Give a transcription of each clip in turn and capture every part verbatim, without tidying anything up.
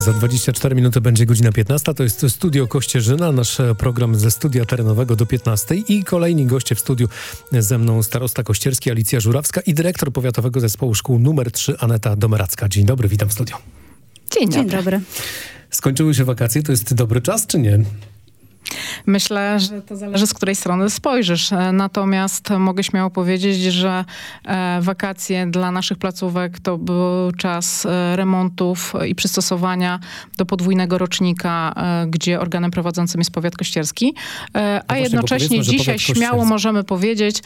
Za dwadzieścia cztery minuty będzie godzina piętnasta. To jest Studio Kościerzyna, nasz program ze studia terenowego do piętnastej i kolejni goście w studiu ze mną starosta kościerski Alicja Żurawska i dyrektor Powiatowego Zespołu Szkół numer trzy Aneta Domeracka. Dzień dobry, witam w studiu. Dzień dobry. Dzień dobry. Skończyły się wakacje, to jest dobry czas, czy nie? Myślę, że to zależy, z której strony spojrzysz. Natomiast mogę śmiało powiedzieć, że wakacje dla naszych placówek to był czas remontów i przystosowania do podwójnego rocznika, gdzie organem prowadzącym jest powiat kościerski. A no właśnie, jednocześnie dzisiaj śmiało możemy powiedzieć,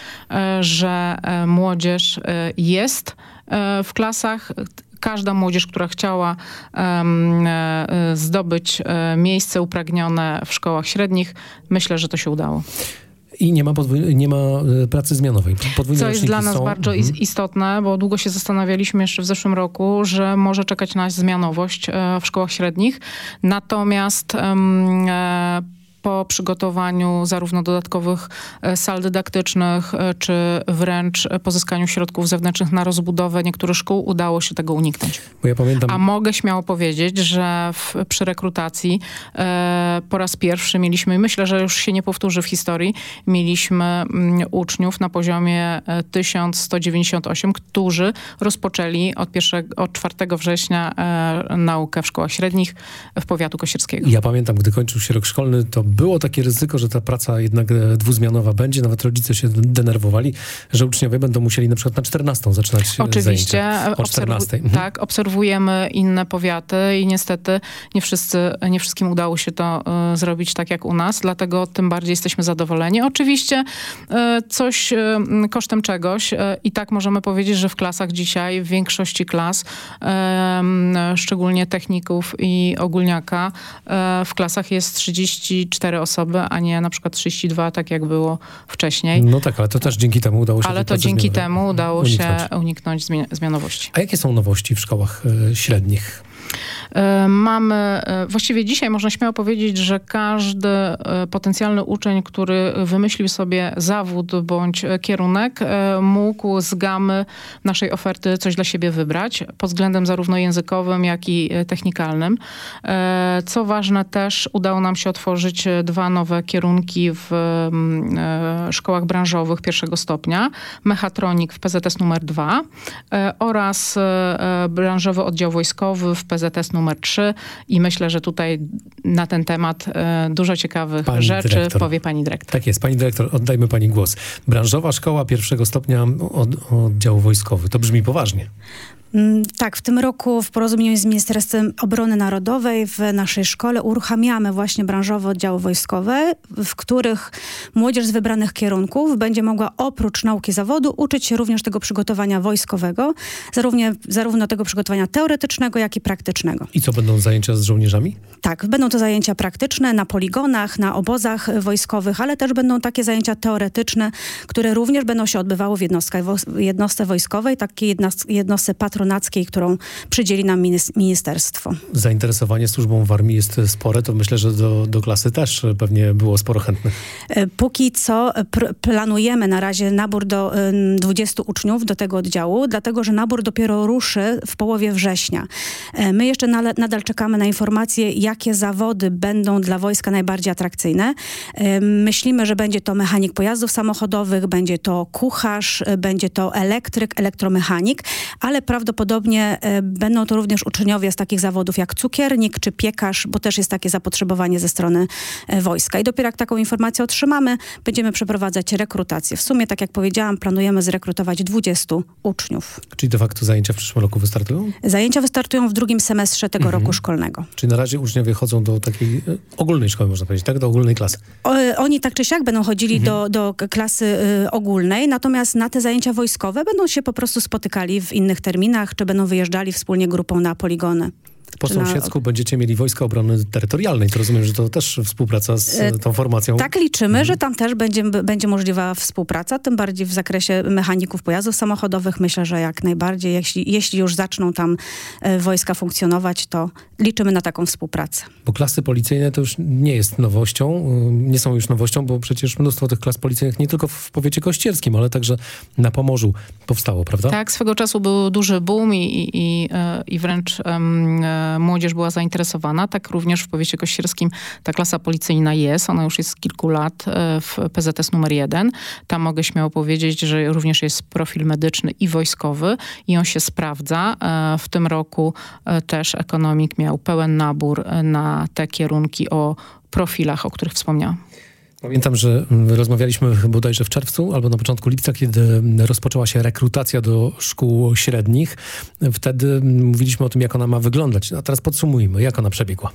że młodzież jest w klasach. Każda młodzież, która chciała um, e, zdobyć e, miejsce upragnione w szkołach średnich, myślę, że to się udało. I nie ma, podwój- nie ma pracy zmianowej. Podwójne Co jest dla nas są... bardzo mhm. istotne, bo długo się zastanawialiśmy jeszcze w zeszłym roku, że może czekać nas zmianowość e, w szkołach średnich. Natomiast e, po przygotowaniu zarówno dodatkowych sal dydaktycznych, czy wręcz pozyskaniu środków zewnętrznych na rozbudowę niektórych szkół udało się tego uniknąć. Bo ja pamiętam... A mogę śmiało powiedzieć, że w, przy rekrutacji e, po raz pierwszy mieliśmy, myślę, że już się nie powtórzy w historii, mieliśmy m, uczniów na poziomie tysiąc sto dziewięćdziesiąt osiem, którzy rozpoczęli od, pierwszego, od czwartego września e, naukę w szkołach średnich w powiatu kościerskiego. Ja pamiętam, gdy kończył się rok szkolny, to było takie ryzyko, że ta praca jednak dwuzmianowa będzie. Nawet rodzice się denerwowali, że uczniowie będą musieli na przykład na czternastą zaczynać Oczywiście, zajęcia. O czternastej. Obserwu- tak, obserwujemy inne powiaty i niestety nie wszyscy, nie wszystkim udało się to y, zrobić tak jak u nas, dlatego tym bardziej jesteśmy zadowoleni. Oczywiście y, coś y, kosztem czegoś y, i tak możemy powiedzieć, że w klasach dzisiaj, w większości klas, y, y, szczególnie techników i ogólniaka, y, w klasach jest trzydzieści cztery osoby, a nie na przykład trzydzieści dwa, tak jak było wcześniej. No tak, ale to też dzięki temu udało się... Ale to dzięki temu udało uniknąć. się uniknąć zmianowości. A jakie są nowości w szkołach y, średnich? Mamy, właściwie dzisiaj można śmiało powiedzieć, że każdy potencjalny uczeń, który wymyślił sobie zawód bądź kierunek, mógł z gamy naszej oferty coś dla siebie wybrać, pod względem zarówno językowym, jak i technikalnym. Co ważne też, udało nam się otworzyć dwa nowe kierunki w szkołach branżowych pierwszego stopnia. Mechatronik w P Z S numer dwa oraz branżowy oddział wojskowy w P Z S numer trzy i myślę, że tutaj na ten temat e, dużo ciekawych pani rzeczy dyrektor. powie pani dyrektor. Tak jest. Pani dyrektor, oddajmy pani głos. Branżowa szkoła pierwszego stopnia od, oddział wojskowy. To brzmi poważnie. Tak, w tym roku w porozumieniu z Ministerstwem Obrony Narodowej w naszej szkole uruchamiamy właśnie branżowe oddziały wojskowe, w których młodzież z wybranych kierunków będzie mogła oprócz nauki zawodu uczyć się również tego przygotowania wojskowego, zarówno, zarówno tego przygotowania teoretycznego, jak i praktycznego. I co, będą zajęcia z żołnierzami? Tak, będą to zajęcia praktyczne na poligonach, na obozach wojskowych, ale też będą takie zajęcia teoretyczne, które również będą się odbywały w jednostce wojskowej, takiej jednostce patronatnej, którą przydzieli nam ministerstwo. Zainteresowanie służbą w armii jest spore, to myślę, że do, do klasy też pewnie było sporo chętnych. Póki co pr- planujemy na razie nabór do y, dwudziestu uczniów do tego oddziału, dlatego że nabór dopiero ruszy w połowie września. Y, my jeszcze na, nadal czekamy na informacje, jakie zawody będą dla wojska najbardziej atrakcyjne. Y, myślimy, że będzie to mechanik pojazdów samochodowych, będzie to kucharz, y, będzie to elektryk, elektromechanik, ale prawdopodobnie Podobnie e, będą to również uczniowie z takich zawodów jak cukiernik czy piekarz, bo też jest takie zapotrzebowanie ze strony e, wojska. I dopiero jak taką informację otrzymamy, będziemy przeprowadzać rekrutację. W sumie, tak jak powiedziałam, planujemy zrekrutować dwudziestu uczniów. Czyli de facto zajęcia w przyszłym roku wystartują? Zajęcia wystartują w drugim semestrze tego mhm. roku szkolnego. Czyli na razie uczniowie chodzą do takiej e, ogólnej szkoły, można powiedzieć, tak? Do ogólnej klasy. O, oni tak czy siak będą chodzili mhm. do, do klasy y, ogólnej, natomiast na te zajęcia wojskowe będą się po prostu spotykali w innych terminach, czy będą wyjeżdżali wspólnie grupą na poligony. Po sąsiedzku na... będziecie mieli Wojska Obrony Terytorialnej. To rozumiem, że to też współpraca z e, tą formacją. Tak liczymy, mhm. że tam też będzie, będzie możliwa współpraca, tym bardziej w zakresie mechaników pojazdów samochodowych. Myślę, że jak najbardziej, jeśli, jeśli już zaczną tam e, wojska funkcjonować, to liczymy na taką współpracę. Bo klasy policyjne to już nie jest nowością, nie są już nowością, bo przecież mnóstwo tych klas policyjnych nie tylko w powiecie kościerskim, ale także na Pomorzu powstało, prawda? Tak, swego czasu był duży boom i, i, i, i wręcz um, młodzież była zainteresowana. Tak również w powiecie kościerskim ta klasa policyjna jest. Ona już jest z kilku lat w P Z S numer jeden. Tam mogę śmiało powiedzieć, że również jest profil medyczny i wojskowy i on się sprawdza. W tym roku też ekonomik miał pełen nabór na te kierunki o profilach, o których wspomniałam. Pamiętam, że rozmawialiśmy bodajże w czerwcu albo na początku lipca, kiedy rozpoczęła się rekrutacja do szkół średnich. Wtedy mówiliśmy o tym, jak ona ma wyglądać. A teraz podsumujmy, jak ona przebiegła.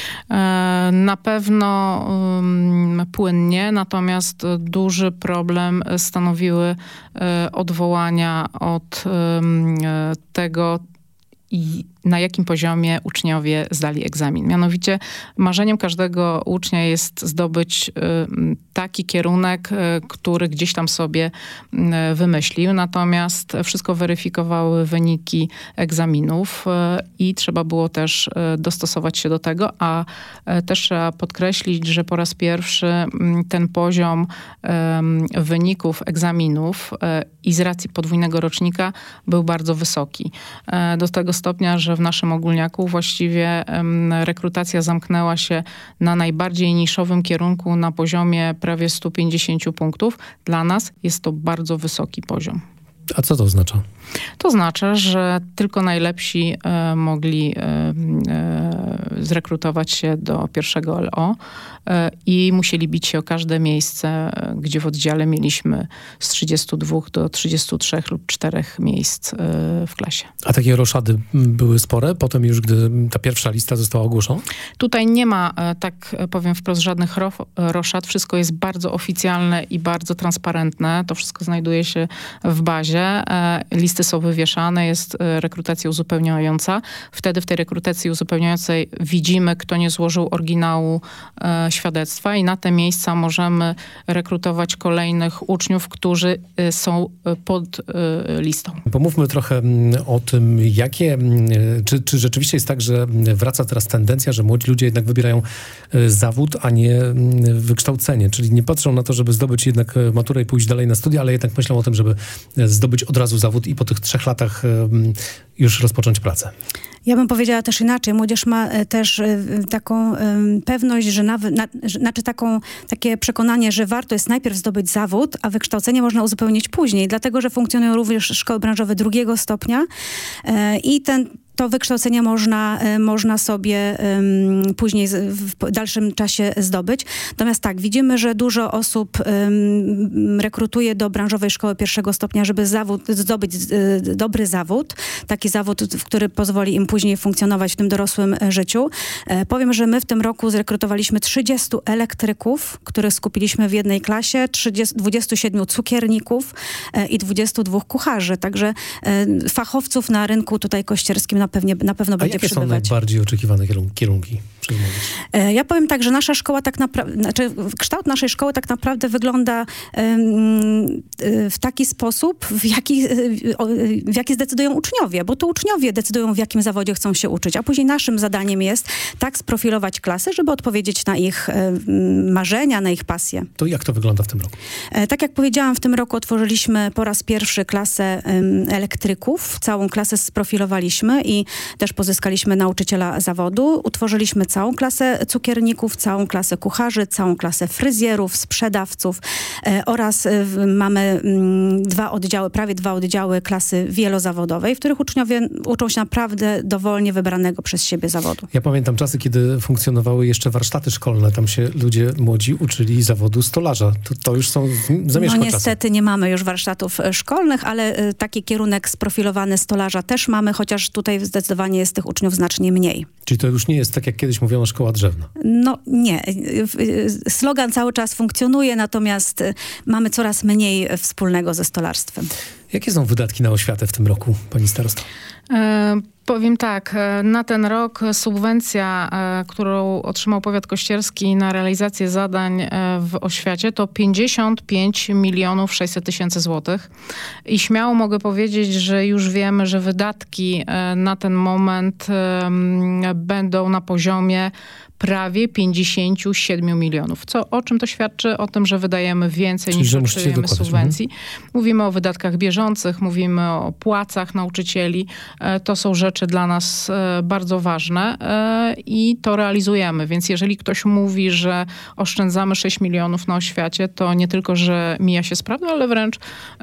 Na pewno um, płynnie, natomiast duży problem stanowiły odwołania od um, tego, i na jakim poziomie uczniowie zdali egzamin. Mianowicie marzeniem każdego ucznia jest zdobyć y, taki kierunek, y, który gdzieś tam sobie y, wymyślił, natomiast wszystko weryfikowały wyniki egzaminów y, i trzeba było też y, dostosować się do tego, a y, też trzeba podkreślić, że po raz pierwszy y, ten poziom y, wyników egzaminów y, i z racji podwójnego rocznika był bardzo wysoki. Y, do tego stopnia, że w naszym ogólniaku właściwie um, rekrutacja zamknęła się na najbardziej niszowym kierunku na poziomie prawie stu pięćdziesięciu punktów. Dla nas jest to bardzo wysoki poziom. A co to oznacza? To oznacza, że tylko najlepsi e, mogli e, e, zrekrutować się do pierwszego L O e, i musieli bić się o każde miejsce, gdzie w oddziale mieliśmy z trzydziestu dwóch do trzydziestu trzech lub czterech miejsc e, w klasie. A takie roszady były spore potem już, gdy ta pierwsza lista została ogłoszona? Tutaj nie ma, e, tak powiem wprost, żadnych ro, roszad. Wszystko jest bardzo oficjalne i bardzo transparentne. To wszystko znajduje się w bazie. E, listy są wywieszane, jest rekrutacja uzupełniająca. Wtedy w tej rekrutacji uzupełniającej widzimy, kto nie złożył oryginału e, świadectwa i na te miejsca możemy rekrutować kolejnych uczniów, którzy e, są pod e, listą. Pomówmy trochę o tym, jakie, czy, czy rzeczywiście jest tak, że wraca teraz tendencja, że młodzi ludzie jednak wybierają zawód, a nie wykształcenie, czyli nie patrzą na to, żeby zdobyć jednak maturę i pójść dalej na studia, ale jednak myślą o tym, żeby zdobyć od razu zawód i po tych trzech latach już rozpocząć pracę. Ja bym powiedziała też inaczej. Młodzież ma też taką pewność, że nawet, na, znaczy taką, takie przekonanie, że warto jest najpierw zdobyć zawód, a wykształcenie można uzupełnić później, dlatego że funkcjonują również szkoły branżowe drugiego stopnia i ten to wykształcenie można, można sobie um, później w dalszym czasie zdobyć. Natomiast tak, widzimy, że dużo osób um, rekrutuje do branżowej szkoły pierwszego stopnia, żeby zawód, zdobyć y, dobry zawód. Taki zawód, który pozwoli im później funkcjonować w tym dorosłym życiu. E, powiem, że my w tym roku zrekrutowaliśmy trzydziestu elektryków, których skupiliśmy w jednej klasie, trzydziestu, dwudziestu siedmiu cukierników e, i dwudziestu dwóch kucharzy. Także e, fachowców na rynku tutaj kościerskim na, pewnie, na pewno A będzie jakie przybywać. są najbardziej oczekiwane kierunki przez młodzież? Ja powiem tak, że nasza szkoła tak naprawdę, znaczy kształt naszej szkoły tak naprawdę wygląda um, w taki sposób, w jaki, w jaki zdecydują uczniowie, bo to uczniowie decydują, w jakim zawodzie chcą się uczyć, a później naszym zadaniem jest tak sprofilować klasy, żeby odpowiedzieć na ich um, marzenia, na ich pasje. To jak to wygląda w tym roku? Tak jak powiedziałam, w tym roku otworzyliśmy po raz pierwszy klasę um, elektryków. Całą klasę sprofilowaliśmy i też pozyskaliśmy nauczyciela zawodu. Utworzyliśmy całą klasę cukierników, całą klasę kucharzy, całą klasę fryzjerów, sprzedawców e, oraz e, mamy m, dwa oddziały, prawie dwa oddziały klasy wielozawodowej, w których uczniowie uczą się naprawdę dowolnie wybranego przez siebie zawodu. Ja pamiętam czasy, kiedy funkcjonowały jeszcze warsztaty szkolne. Tam się ludzie młodzi uczyli zawodu stolarza. To, to już są zamierzchłe No czasy. niestety nie mamy już warsztatów szkolnych, ale e, taki kierunek sprofilowany stolarza też mamy, chociaż tutaj zdecydowanie jest tych uczniów znacznie mniej. Czyli to już nie jest tak, jak kiedyś mówiono, szkoła drzewna. No nie. Slogan cały czas funkcjonuje, natomiast mamy coraz mniej wspólnego ze stolarstwem. Jakie są wydatki na oświatę w tym roku, pani starosto? E, powiem tak, na ten rok subwencja, e, którą otrzymał powiat kościerski na realizację zadań e, w oświacie, to pięćdziesiąt pięć milionów sześćset tysięcy złotych. I śmiało mogę powiedzieć, że już wiemy, że wydatki e, na ten moment e, będą na poziomie prawie pięćdziesiąt siedem milionów. Co, o czym to świadczy? O tym, że wydajemy więcej Czyli, niż musicie otrzymujemy dokładać. subwencji. Mhm. Mówimy o wydatkach bieżących, mówimy o płacach nauczycieli, To są rzeczy dla nas bardzo ważne i to realizujemy. Więc jeżeli ktoś mówi, że oszczędzamy sześć milionów na oświacie, to nie tylko, że mija się z prawdą, ale wręcz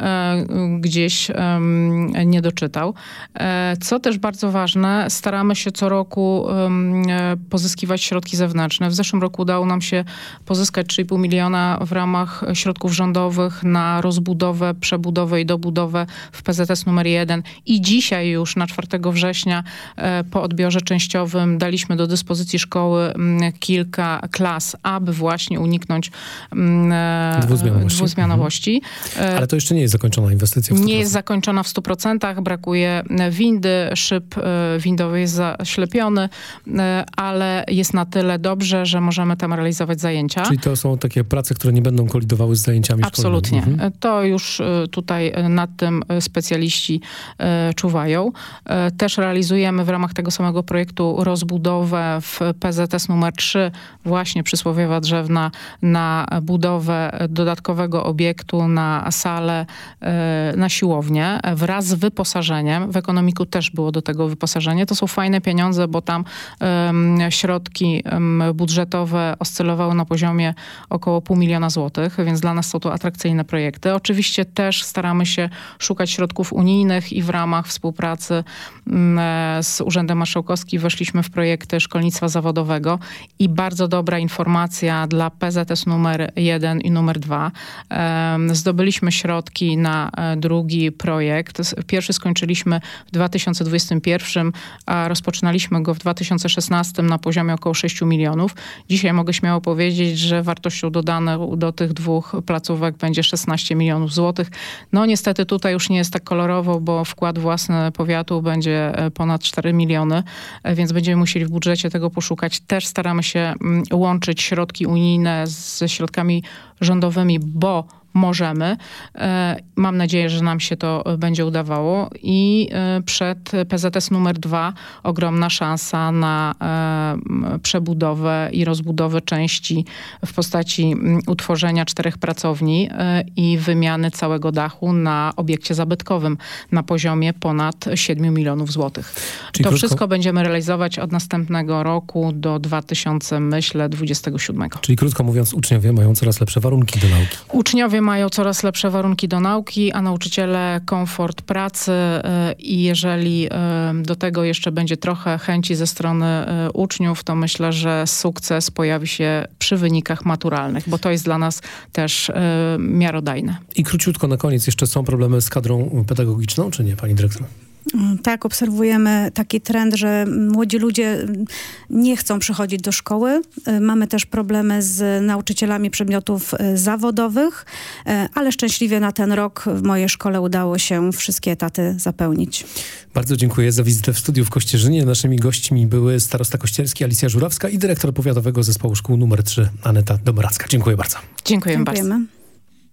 gdzieś nie doczytał. Co też bardzo ważne, staramy się co roku pozyskiwać środki zewnętrzne. W zeszłym roku udało nam się pozyskać trzy i pół miliona w ramach środków rządowych na rozbudowę, przebudowę i dobudowę w P Z S numer jeden. I dzisiaj już na czwartego września po odbiorze częściowym daliśmy do dyspozycji szkoły kilka klas, aby właśnie uniknąć dwuzmianowości. dwuzmianowości. Ale to jeszcze nie jest zakończona inwestycja w stu procentach. Nie jest zakończona w stu procentach. Brakuje windy, szyb windowy jest zaślepiony, ale jest na tyle dobrze, że możemy tam realizować zajęcia. Czyli to są takie prace, które nie będą kolidowały z zajęciami Absolutnie. szkolnymi. Mhm. To już tutaj nad tym specjaliści czuwają. Też realizujemy w ramach tego samego projektu rozbudowę w P Z S numer trzy, właśnie przysłowiowa Drzewna, na budowę dodatkowego obiektu, na salę, na siłownię, wraz z wyposażeniem. W ekonomiku też było do tego wyposażenie. To są fajne pieniądze, bo tam um, środki um, budżetowe oscylowały na poziomie około pół miliona złotych, więc dla nas są to atrakcyjne projekty. Oczywiście też staramy się szukać środków unijnych i w ramach współpracy um, z Urzędem Marszałkowskim weszliśmy w projekty szkolnictwa zawodowego i bardzo dobra informacja dla P Z S numer jeden i numer dwa. Um, zdobyliśmy środki na drugi projekt. Pierwszy skończyliśmy w dwa tysiące dwudziestym pierwszym, a rozpoczynaliśmy go w dwa tysiące szesnastym na poziomie około sześciu milionów. Dzisiaj mogę śmiało powiedzieć, że wartością dodaną do tych dwóch placówek będzie szesnaście milionów złotych. No niestety tutaj już nie jest tak kolorowo, bo wkład własny powiatu będzie ponad cztery miliony, więc będziemy musieli w budżecie tego poszukać. Też staramy się łączyć środki unijne ze środkami rządowymi, bo możemy. Mam nadzieję, że nam się to będzie udawało i przed P Z S numer dwa ogromna szansa na przebudowę i rozbudowę części w postaci utworzenia czterech pracowni i wymiany całego dachu na obiekcie zabytkowym na poziomie ponad siedmiu milionów złotych. Czyli to krótko... wszystko będziemy realizować od następnego roku do dwa tysiące, myślę, dwudziestego siódmego. Czyli krótko mówiąc, uczniowie mają coraz lepsze warunki do nauki. Uczniowie mają coraz lepsze warunki do nauki, a nauczyciele komfort pracy i jeżeli do tego jeszcze będzie trochę chęci ze strony uczniów, to myślę, że sukces pojawi się przy wynikach maturalnych, bo to jest dla nas też miarodajne. I króciutko na koniec, jeszcze są problemy z kadrą pedagogiczną, czy nie, pani dyrektor? Tak, obserwujemy taki trend, że młodzi ludzie nie chcą przychodzić do szkoły. Mamy też problemy z nauczycielami przedmiotów zawodowych, ale szczęśliwie na ten rok w mojej szkole udało się wszystkie etaty zapełnić. Bardzo dziękuję za wizytę w studiu w Kościerzynie. Naszymi gośćmi były starosta kościerski Alicja Żurawska i dyrektor powiatowego zespołu szkół numer trzy Aneta Domoracka. Dziękuję bardzo. Dziękujemy, Dziękujemy. bardzo.